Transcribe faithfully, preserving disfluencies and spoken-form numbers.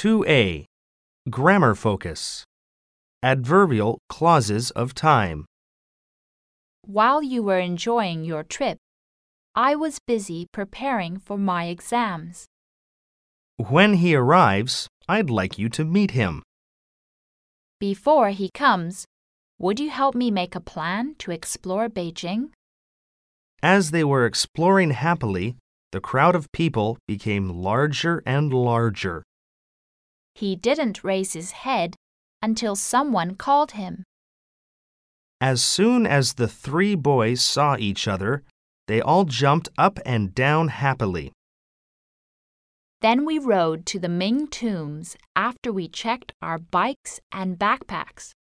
two A. Grammar focus. Adverbial clauses of time. While you were enjoying your trip, I was busy preparing for my exams. When he arrives, I'd like you to meet him. Before he comes, would you help me make a plan to explore Beijing? As they were exploring happily, the crowd of people became larger and larger. He didn't raise his head until someone called him. As soon as the three boys saw each other, they all jumped up and down happily. Then we rode to the Ming Tombs after we checked our bikes and backpacks.